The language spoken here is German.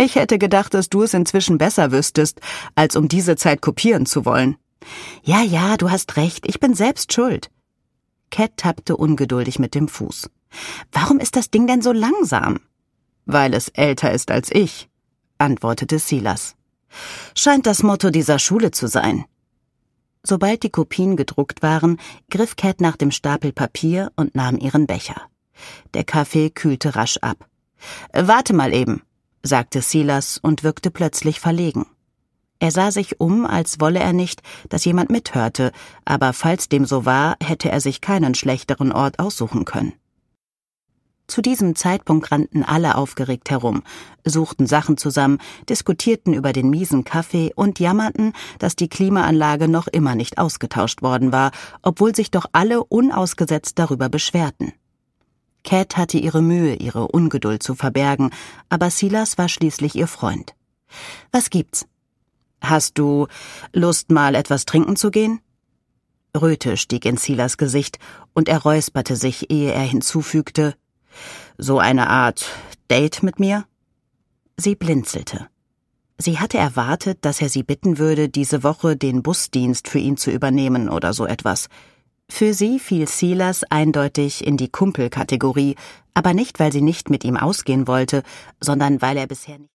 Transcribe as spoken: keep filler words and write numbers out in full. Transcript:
Ich hätte gedacht, dass du es inzwischen besser wüsstest, als um diese Zeit kopieren zu wollen. Ja, ja, du hast recht, ich bin selbst schuld. Cat tappte ungeduldig mit dem Fuß. Warum ist das Ding denn so langsam? Weil es älter ist als ich, antwortete Silas. Scheint das Motto dieser Schule zu sein. Sobald die Kopien gedruckt waren, griff Cat nach dem Stapel Papier und nahm ihren Becher. Der Kaffee kühlte rasch ab. »Warte mal eben«, sagte Silas und wirkte plötzlich verlegen. Er sah sich um, als wolle er nicht, dass jemand mithörte, aber falls dem so war, hätte er sich keinen schlechteren Ort aussuchen können. Zu diesem Zeitpunkt rannten alle aufgeregt herum, suchten Sachen zusammen, diskutierten über den miesen Kaffee und jammerten, dass die Klimaanlage noch immer nicht ausgetauscht worden war, obwohl sich doch alle unausgesetzt darüber beschwerten. Cat hatte ihre Mühe, ihre Ungeduld zu verbergen, aber Silas war schließlich ihr Freund. »Was gibt's? Hast du Lust, mal etwas trinken zu gehen?« Röte stieg in Silas Gesicht und er räusperte sich, ehe er hinzufügte, »So eine Art Date mit mir?« Sie blinzelte. Sie hatte erwartet, dass er sie bitten würde, diese Woche den Busdienst für ihn zu übernehmen oder so etwas. Für sie fiel Silas eindeutig in die Kumpelkategorie, aber nicht, weil sie nicht mit ihm ausgehen wollte, sondern weil er bisher nicht